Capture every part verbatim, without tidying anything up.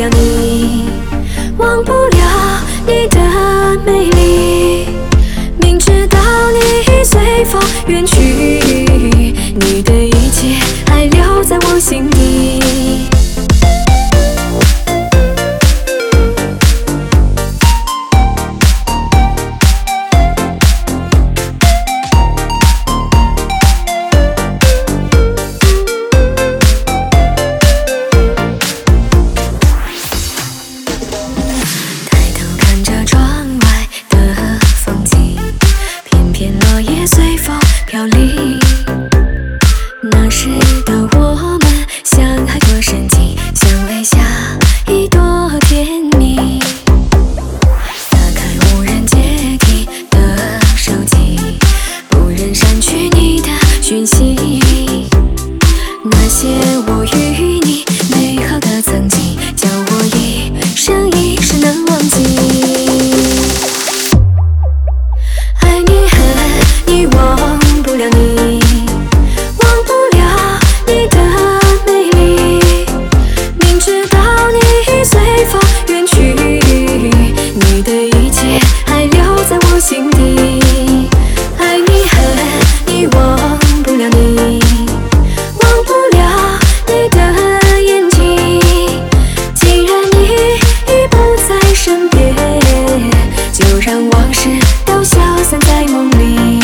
了你，忘不了你的美丽。明知道你已随风远去，你的一切还留在我心底。落叶随风飘零，那时的我们相爱多深情，相偎下一朵甜蜜。打开无人接听的手机，不忍删去你的讯息。那些我与你美好的曾经，叫我一生一世难忘记。心底爱你恨你忘不了你，忘不了你的眼睛。既然你已不在身边，就让往事都消散在梦里。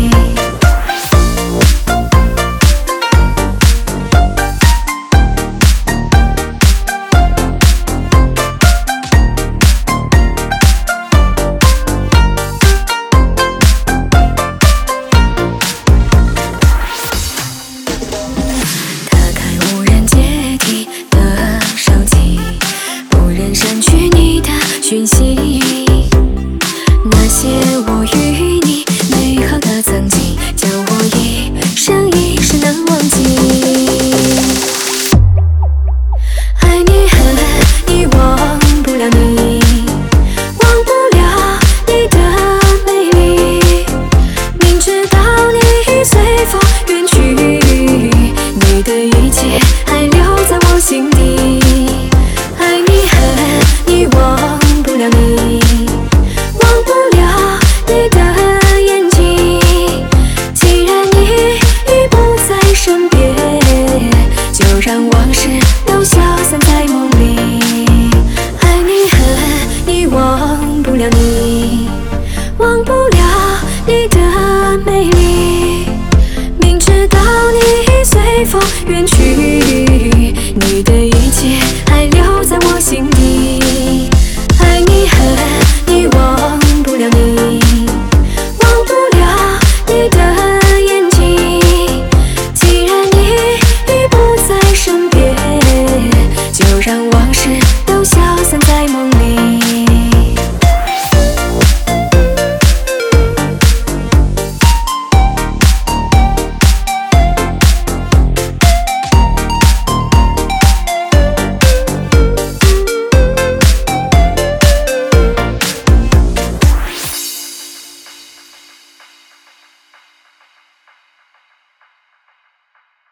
删去你的讯息，那些我与你美好的曾经，叫我一生一世难忘记。爱你恨你忘不了你，忘不了你的美丽。明知道你已随风远去，你的一切还留在我心底。爱你恨你忘不了你，忘不了你的眼睛。既然你已不在身边，就让往事都消散在梦里。爱你恨你忘不了你，忘不了你的美丽。明知道你已随风远去，你的